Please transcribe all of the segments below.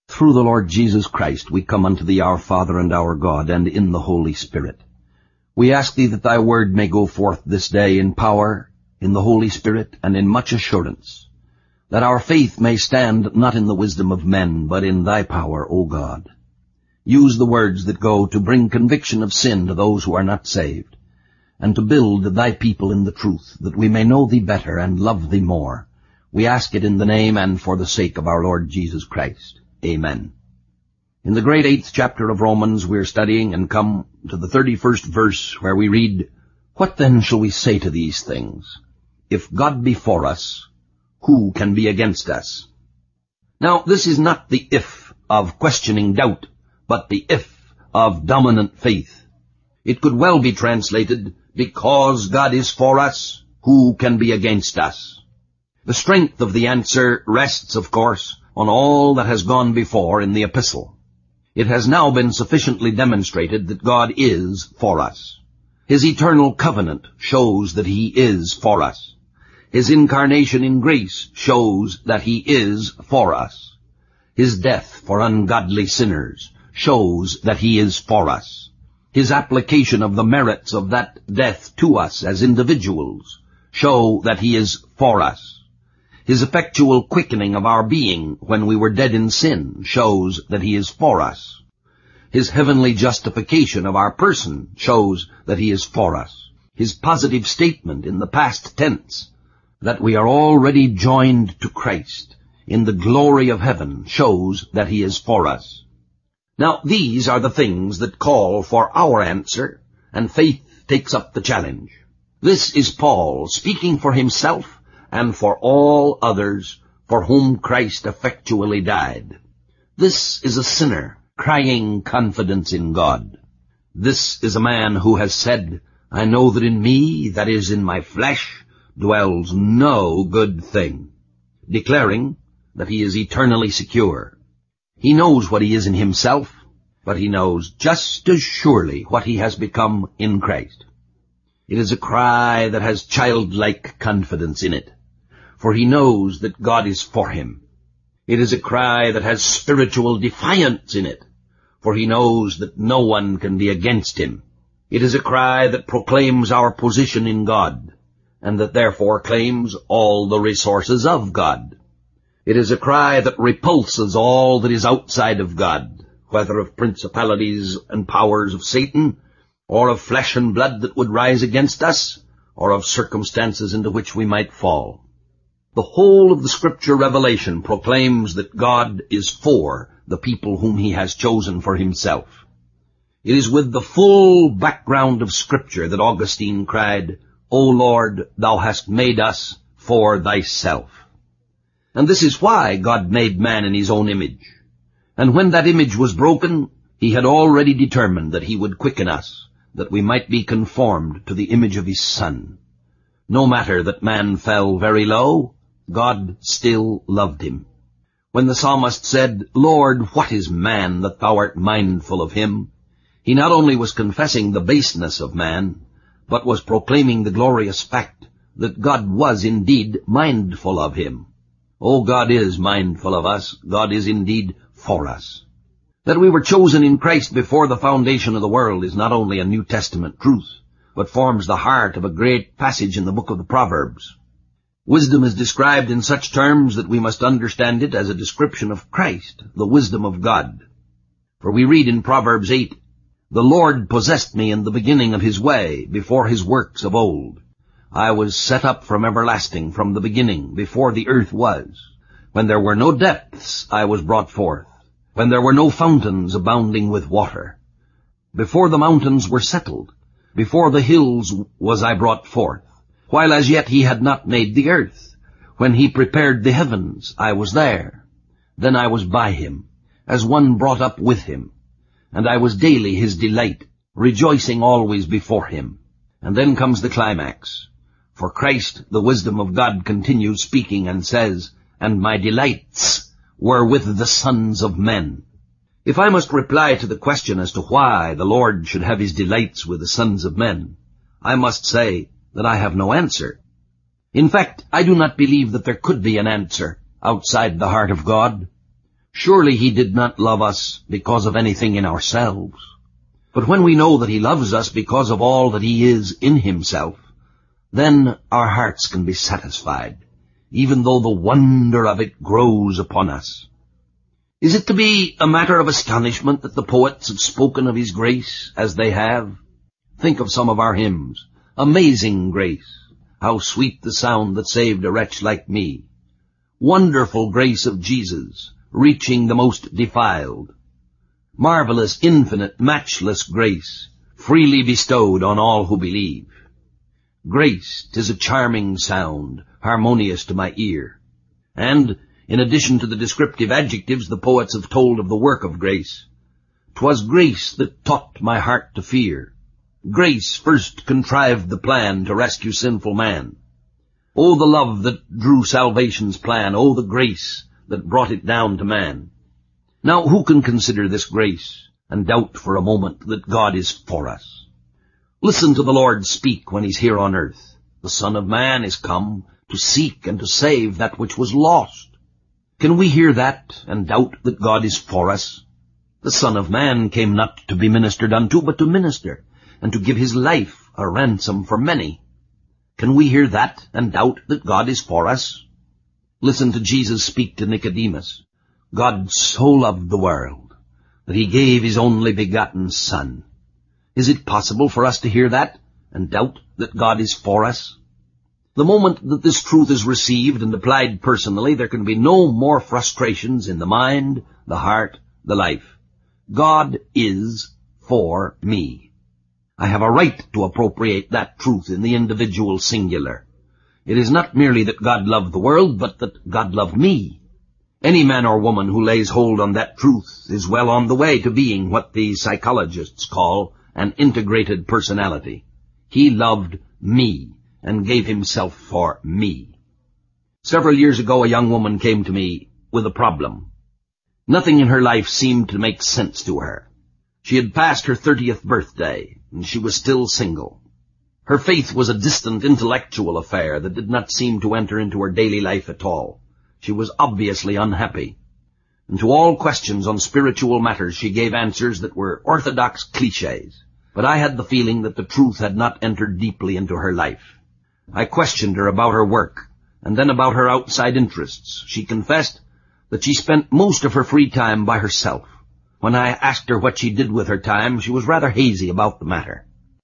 Through the Lord Jesus Christ we come unto thee, our Father and our God, and in the Holy Spirit. We ask thee that thy word may go forth this day in power, in the Holy Spirit, and in much assurance, that our faith may stand not in the wisdom of men, but in thy power, O God. Use the words that go to bring conviction of sin to those who are not saved, and to build thy people in the truth, that we may know thee better and love thee more. We ask it in the name and for the sake of our Lord Jesus Christ. Amen. In the great 8th chapter of Romans we are studying and come to the 31st verse, where we read, "What then shall we say to these things? If God be for us, who can be against us?" Now, this is not the if of questioning doubt, but the if of dominant faith. It could well be translated, because God is for us, who can be against us? The strength of the answer rests, of course, on all that has gone before in the epistle. It has now been sufficiently demonstrated that God is for us. His eternal covenant shows that he is for us. His incarnation in grace shows that he is for us. His death for ungodly sinners shows that he is for us. His application of the merits of that death to us as individuals show that he is for us. His effectual quickening of our being when we were dead in sin shows that he is for us. His heavenly justification of our person shows that he is for us. His positive statement in the past tense that we are already joined to Christ in the glory of heaven shows that he is for us. Now, these are the things that call for our answer, and faith takes up the challenge. This is Paul speaking for himself and for all others for whom Christ effectually died. This is a sinner crying confidence in God. This is a man who has said, "I know that in me, that is in my flesh, dwells no good thing," declaring that he is eternally secure. He knows what he is in himself, but he knows just as surely what he has become in Christ. It is a cry that has childlike confidence in it, for he knows that God is for him. It is a cry that has spiritual defiance in it, for he knows that no one can be against him. It is a cry that proclaims our position in God, and that therefore claims all the resources of God. It is a cry that repulses all that is outside of God, whether of principalities and powers of Satan, or of flesh and blood that would rise against us, or of circumstances into which we might fall. The whole of the Scripture revelation proclaims that God is for the people whom he has chosen for himself. It is with the full background of Scripture that Augustine cried, "O Lord, thou hast made us for thyself." And this is why God made man in his own image. And when that image was broken, he had already determined that he would quicken us, that we might be conformed to the image of his Son. No matter that man fell very low, God still loved him. When the psalmist said, "Lord, what is man that thou art mindful of him?" he not only was confessing the baseness of man, but was proclaiming the glorious fact that God was indeed mindful of him. Oh, God is mindful of us. God is indeed for us. That we were chosen in Christ before the foundation of the world is not only a New Testament truth, but forms the heart of a great passage in the book of the Proverbs. Wisdom is described in such terms that we must understand it as a description of Christ, the wisdom of God. For we read in Proverbs 8, "The Lord possessed me in the beginning of his way, before his works of old. I was set up from everlasting, from the beginning, before the earth was. When there were no depths, I was brought forth, when there were no fountains abounding with water. Before the mountains were settled, before the hills was I brought forth. While as yet he had not made the earth, when he prepared the heavens, I was there. Then I was by him, as one brought up with him, and I was daily his delight, rejoicing always before him." And then comes the climax. For Christ, the wisdom of God, continues speaking and says, "And my delights were with the sons of men." If I must reply to the question as to why the Lord should have his delights with the sons of men, I must say that I have no answer. In fact, I do not believe that there could be an answer outside the heart of God. Surely he did not love us because of anything in ourselves. But when we know that he loves us because of all that he is in himself, then our hearts can be satisfied, even though the wonder of it grows upon us. Is it to be a matter of astonishment that the poets have spoken of his grace as they have? Think of some of our hymns. Amazing grace, how sweet the sound that saved a wretch like me. Wonderful grace of Jesus, reaching the most defiled. Marvelous, infinite, matchless grace, freely bestowed on all who believe. Grace, 'tis a charming sound, harmonious to my ear. And, in addition to the descriptive adjectives the poets have told of the work of grace, 'twas grace that taught my heart to fear. Grace first contrived the plan to rescue sinful man. Oh, the love that drew salvation's plan, oh, the grace that brought it down to man. Now, who can consider this grace and doubt for a moment that God is for us? Listen to the Lord speak when he's here on earth. The Son of Man is come to seek and to save that which was lost. Can we hear that and doubt that God is for us? The Son of Man came not to be ministered unto, but to minister, and to give his life a ransom for many. Can we hear that and doubt that God is for us? Listen to Jesus speak to Nicodemus. God so loved the world that he gave his only begotten Son. Is it possible for us to hear that and doubt that God is for us? The moment that this truth is received and applied personally, there can be no more frustrations in the mind, the heart, the life. God is for me. I have a right to appropriate that truth in the individual singular. It is not merely that God loved the world, but that God loved me. Any man or woman who lays hold on that truth is well on the way to being what the psychologists call an integrated personality. He loved me and gave himself for me. Several years ago, a young woman came to me with a problem. Nothing in her life seemed to make sense to her. She had passed her 30th birthday, and she was still single. Her faith was a distant intellectual affair that did not seem to enter into her daily life at all. She was obviously unhappy. And to all questions on spiritual matters she gave answers that were orthodox clichés. But I had the feeling that the truth had not entered deeply into her life. I questioned her about her work, and then about her outside interests. She confessed that she spent most of her free time by herself. When I asked her what she did with her time, she was rather hazy about the matter.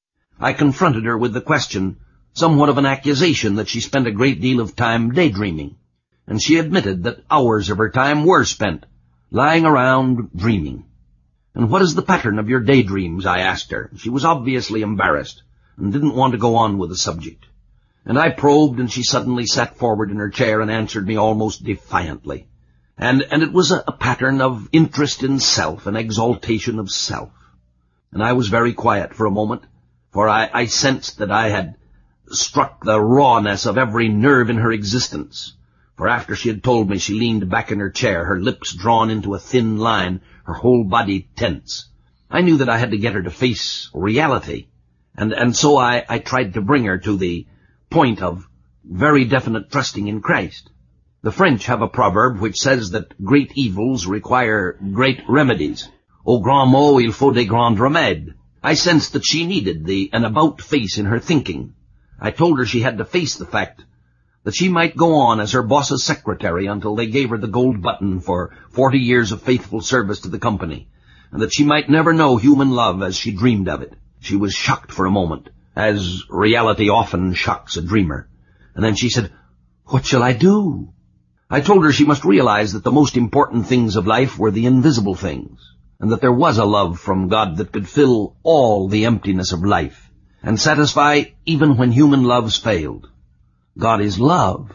I confronted her with the question, somewhat of an accusation, that she spent a great deal of time daydreaming, and she admitted that hours of her time were spent lying around dreaming. And what is the pattern of your daydreams? I asked her. She was obviously embarrassed and didn't want to go on with the subject. And I probed, and she suddenly sat forward in her chair and answered me almost defiantly. And it was a pattern of interest in self, an exaltation of self. And I was very quiet for a moment, for I sensed that I had struck the rawness of every nerve in her existence. For after she had told me, she leaned back in her chair, her lips drawn into a thin line, her whole body tense. I knew that I had to get her to face reality, and so I tried to bring her to the point of very definite trusting in Christ. The French have a proverb which says that great evils require great remedies. Au grand mot, il faut des grands remèdes. I sensed that she needed an about-face in her thinking. I told her she had to face the fact that she might go on as her boss's secretary until they gave her the gold button for 40 years of faithful service to the company, and that she might never know human love as she dreamed of it. She was shocked for a moment, as reality often shocks a dreamer. And then she said, "What shall I do?" I told her she must realize that the most important things of life were the invisible things, and that there was a love from God that could fill all the emptiness of life, and satisfy even when human loves failed. God is love,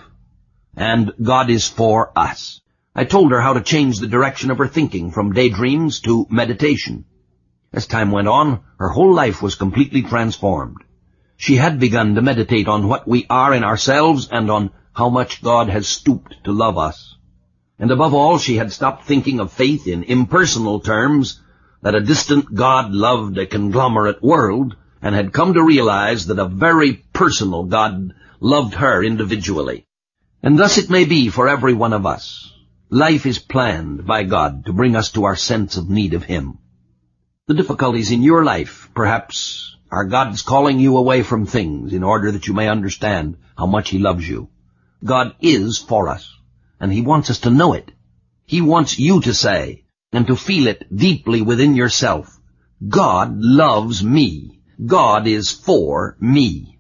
and God is for us. I told her how to change the direction of her thinking from daydreams to meditation. As time went on, her whole life was completely transformed. She had begun to meditate on what we are in ourselves and on how much God has stooped to love us. And above all, she had stopped thinking of faith in impersonal terms, that a distant God loved a conglomerate world, and had come to realize that a very personal God loved her individually. And thus it may be for every one of us. Life is planned by God to bring us to our sense of need of Him. The difficulties in your life, perhaps, are God's calling you away from things in order that you may understand how much He loves you. God is for us, and He wants us to know it. He wants you to say, and to feel it deeply within yourself, God loves me. God is for me.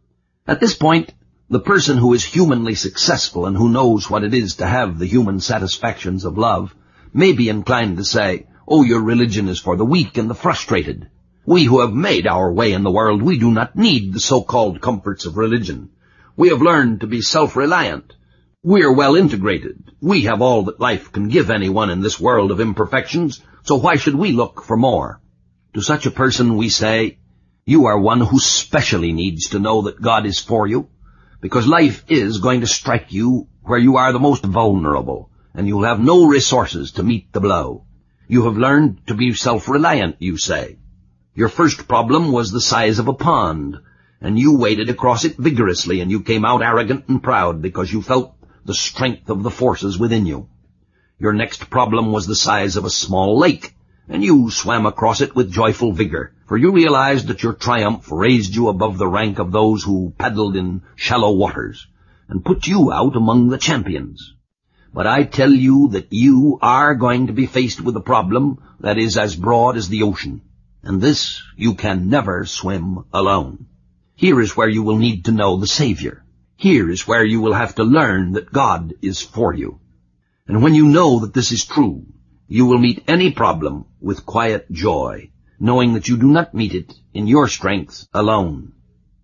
At this point, the person who is humanly successful and who knows what it is to have the human satisfactions of love may be inclined to say, oh, your religion is for the weak and the frustrated. We who have made our way in the world, we do not need the so-called comforts of religion. We have learned to be self-reliant. We are well integrated. We have all that life can give anyone in this world of imperfections, so why should we look for more? To such a person we say, you are one who specially needs to know that God is for you, because life is going to strike you where you are the most vulnerable, and you'll have no resources to meet the blow. You have learned to be self-reliant, you say. Your first problem was the size of a pond, and you waded across it vigorously, and you came out arrogant and proud because you felt the strength of the forces within you. Your next problem was the size of a small lake, and you swam across it with joyful vigor, for you realized that your triumph raised you above the rank of those who paddled in shallow waters, and put you out among the champions. But I tell you that you are going to be faced with a problem that is as broad as the ocean, and this you can never swim alone. Here is where you will need to know the Savior. Here is where you will have to learn that God is for you. And when you know that this is true, you will meet any problem with quiet joy, knowing that you do not meet it in your strength alone.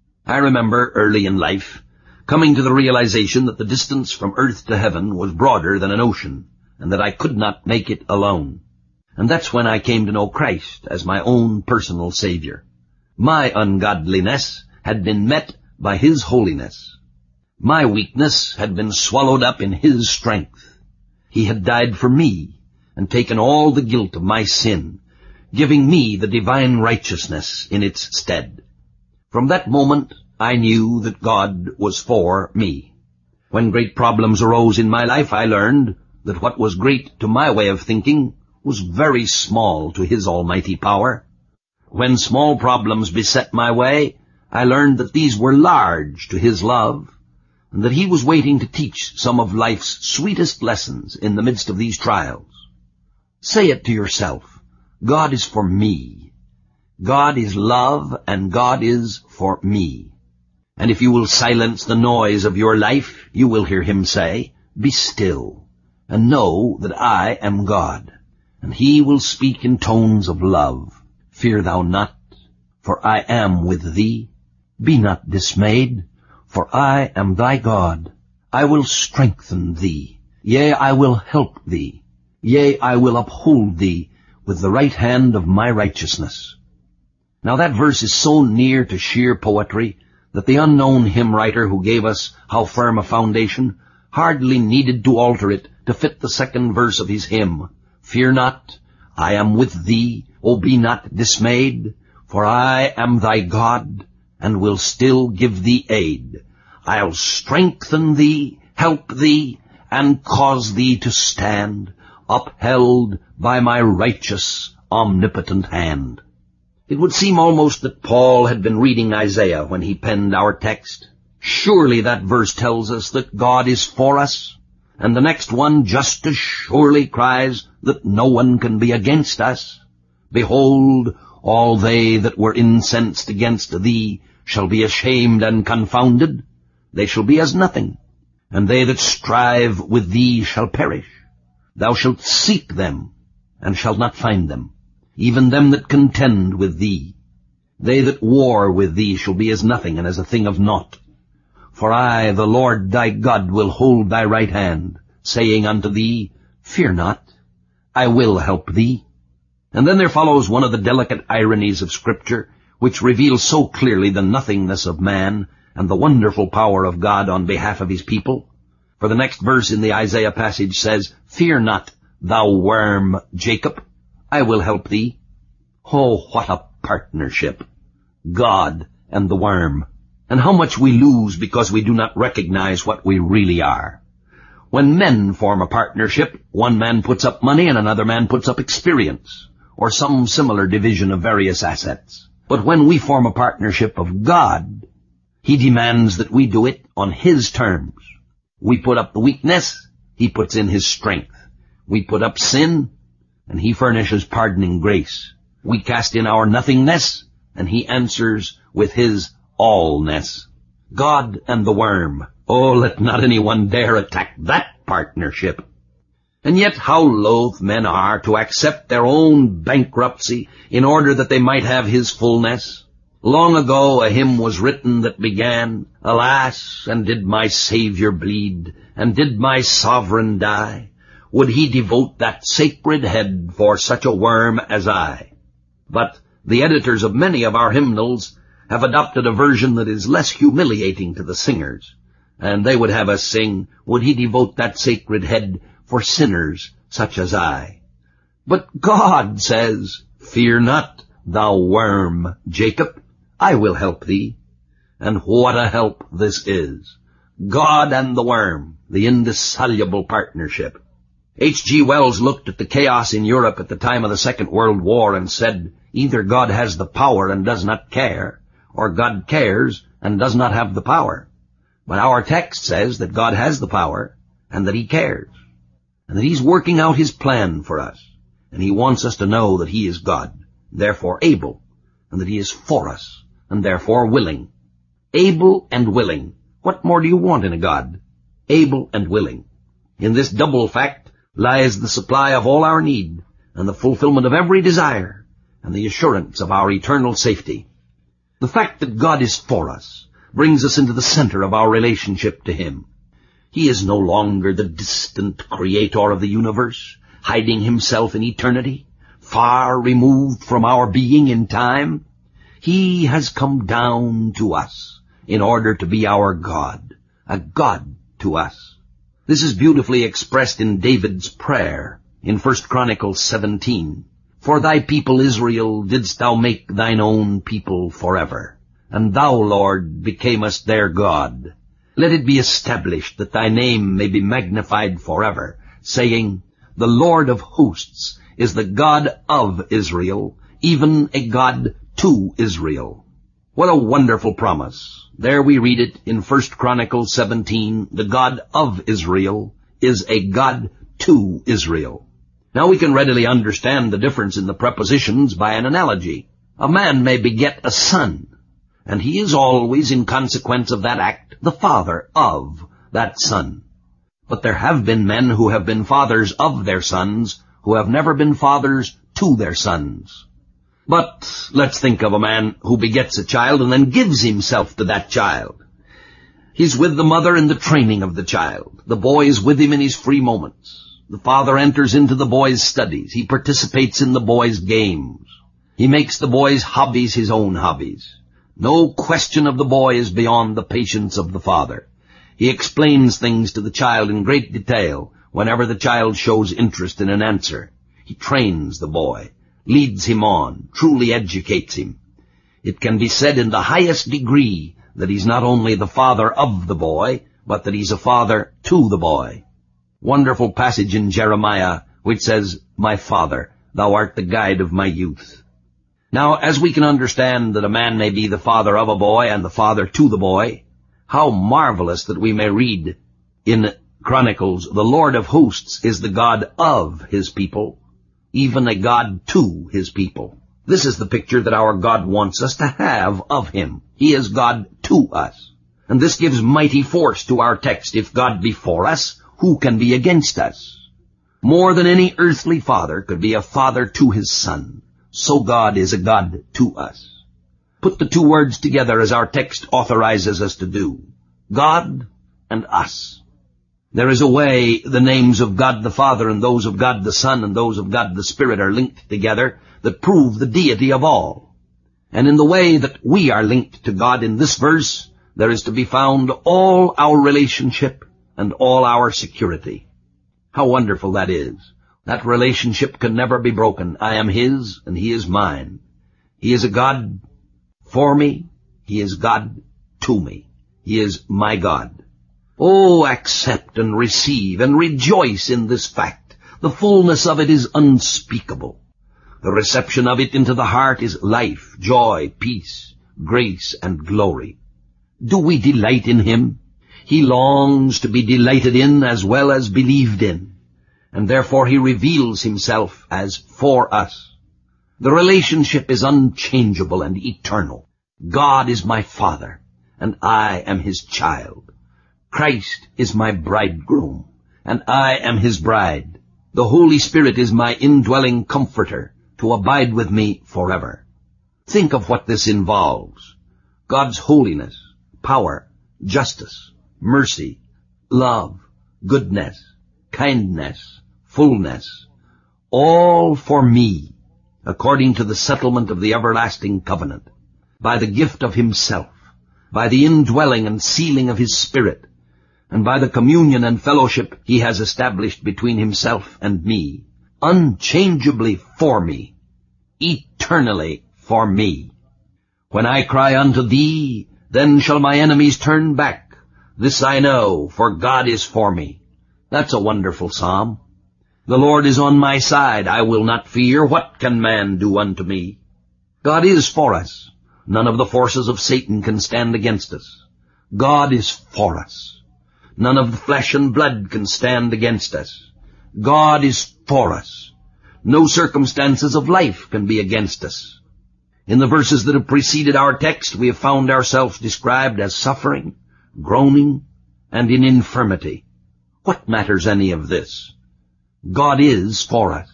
I remember early in life coming to the realization that the distance from earth to heaven was broader than an ocean, and that I could not make it alone. And that's when I came to know Christ as my own personal Savior. My ungodliness had been met by His holiness. My weakness had been swallowed up in His strength. He had died for me and taken all the guilt of my sin, giving me the divine righteousness in its stead. From that moment, I knew that God was for me. When great problems arose in my life, I learned that what was great to my way of thinking was very small to His almighty power. When small problems beset my way, I learned that these were large to His love, and that He was waiting to teach some of life's sweetest lessons in the midst of these trials. Say it to yourself, God is for me. God is love, and God is for me. And if you will silence the noise of your life, you will hear Him say, be still, and know that I am God. And He will speak in tones of love. Fear thou not, for I am with thee. Be not dismayed, for I am thy God. I will strengthen thee. Yea, I will help thee. Yea, I will uphold thee with the right hand of my righteousness. Now that verse is so near to sheer poetry that the unknown hymn writer who gave us How Firm a Foundation hardly needed to alter it to fit the second verse of his hymn. Fear not, I am with thee, O be not dismayed, for I am thy God, and will still give thee aid. I'll strengthen thee, help thee, and cause thee to stand, upheld by my righteous, omnipotent hand. It would seem almost that Paul had been reading Isaiah when he penned our text. Surely that verse tells us that God is for us, and the next one just as surely cries that no one can be against us. Behold, all they that were incensed against thee shall be ashamed and confounded. They shall be as nothing, and they that strive with thee shall perish. Thou shalt seek them, and shalt not find them, even them that contend with thee. They that war with thee shall be as nothing, and as a thing of naught. For I, the Lord thy God, will hold thy right hand, saying unto thee, Fear not, I will help thee. And then there follows one of the delicate ironies of Scripture, which reveals so clearly the nothingness of man and the wonderful power of God on behalf of His people. For the next verse in the Isaiah passage says, Fear not, thou worm Jacob, I will help thee. Oh, what a partnership! God and the worm. And how much we lose because we do not recognize what we really are. When men form a partnership, one man puts up money and another man puts up experience, or some similar division of various assets. But when we form a partnership of God, He demands that we do it on His terms. We put up the weakness, He puts in His strength. We put up sin, and He furnishes pardoning grace. We cast in our nothingness, and He answers with His allness. God and the worm. Oh, let not anyone dare attack that partnership. And yet how loath men are to accept their own bankruptcy in order that they might have His fullness. Long ago a hymn was written that began, "Alas, and did my Savior bleed, and did my Sovereign die? Would He devote that sacred head for such a worm as I?" But the editors of many of our hymnals have adopted a version that is less humiliating to the singers, and they would have us sing, "Would He devote that sacred head for sinners such as I?" But God says, "Fear not, thou worm, Jacob, I will help thee." And what a help this is. God and the worm, the indissoluble partnership. H.G. Wells looked at the chaos in Europe at the time of the Second World War and said, either God has the power and does not care, or God cares and does not have the power. But our text says that God has the power and that He cares, and that He's working out His plan for us, and He wants us to know that He is God, therefore able, and that He is for us, and therefore willing. Able and willing. What more do you want in a God? Able and willing. In this double fact lies the supply of all our need, and the fulfillment of every desire, and the assurance of our eternal safety. The fact that God is for us brings us into the center of our relationship to Him. He is no longer the distant creator of the universe, hiding Himself in eternity, far removed from our being in time. He has come down to us in order to be our God, a God to us. This is beautifully expressed in David's prayer in 1 Chronicles 17. "For thy people Israel didst thou make thine own people forever, and thou, Lord, becamest their God. Let it be established that thy name may be magnified forever, saying, The Lord of hosts is the God of Israel, even a God to Israel." What a wonderful promise. There we read it in 1 Chronicles 17, the God of Israel is a God to Israel. Now we can readily understand the difference in the prepositions by an analogy. A man may beget a son, and he is always, in consequence of that act, the father of that son. But there have been men who have been fathers of their sons, who have never been fathers to their sons. But let's think of a man who begets a child and then gives himself to that child. He's with the mother in the training of the child. The boy is with him in his free moments. The father enters into the boy's studies. He participates in the boy's games. He makes the boy's hobbies his own hobbies. No question of the boy is beyond the patience of the father. He explains things to the child in great detail whenever the child shows interest in an answer. He trains the boy, leads him on, truly educates him. It can be said in the highest degree that he's not only the father of the boy, but that he's a father to the boy. Wonderful passage in Jeremiah which says, "My father, thou art the guide of my youth." Now, as we can understand that a man may be the father of a boy and the father to the boy, how marvelous that we may read in Chronicles, "The Lord of hosts is the God of His people, even a God to His people." This is the picture that our God wants us to have of Him. He is God to us. And this gives mighty force to our text. If God be for us, who can be against us? More than any earthly father could be a father to his son, so God is a God to us. Put the two words together as our text authorizes us to do. God and us. There is a way the names of God the Father and those of God the Son and those of God the Spirit are linked together that prove the deity of all. And in the way that we are linked to God in this verse, there is to be found all our relationship and all our security. How wonderful that is. That relationship can never be broken. I am His and He is mine. He is a God for me. He is God to me. He is my God. Oh, accept and receive and rejoice in this fact. The fullness of it is unspeakable. The reception of it into the heart is life, joy, peace, grace, and glory. Do we delight in him? He longs to be delighted in as well as believed in, and therefore he reveals himself as for us. The relationship is unchangeable and eternal. God is my Father, and I am his child. Christ is my bridegroom, and I am his bride. The Holy Spirit is my indwelling comforter, to abide with me forever. Think of what this involves. God's holiness, power, justice, mercy, love, goodness, kindness, fullness, all for me, according to the settlement of the everlasting covenant, by the gift of himself, by the indwelling and sealing of his Spirit, and by the communion and fellowship he has established between himself and me, unchangeably for me, eternally for me. When I cry unto thee, then shall my enemies turn back. This I know, for God is for me. That's a wonderful psalm. The Lord is on my side. I will not fear. What can man do unto me? God is for us. None of the forces of Satan can stand against us. God is for us. None of the flesh and blood can stand against us. God is for us. No circumstances of life can be against us. In the verses that have preceded our text, we have found ourselves described as suffering, groaning, and in infirmity. What matters any of this? God is for us.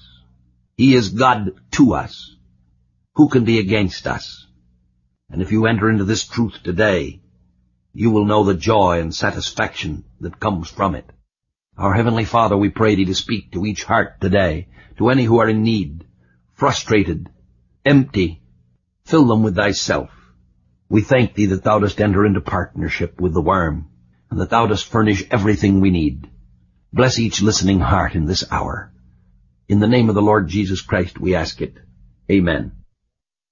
He is God to us. Who can be against us? And if you enter into this truth today, you will know the joy and satisfaction that comes from it. Our Heavenly Father, we pray Thee to speak to each heart today, to any who are in need, frustrated, empty. Fill them with Thyself. We thank Thee that Thou dost enter into partnership with the worm, and that Thou dost furnish everything we need. Bless each listening heart in this hour. In the name of the Lord Jesus Christ we ask it. Amen.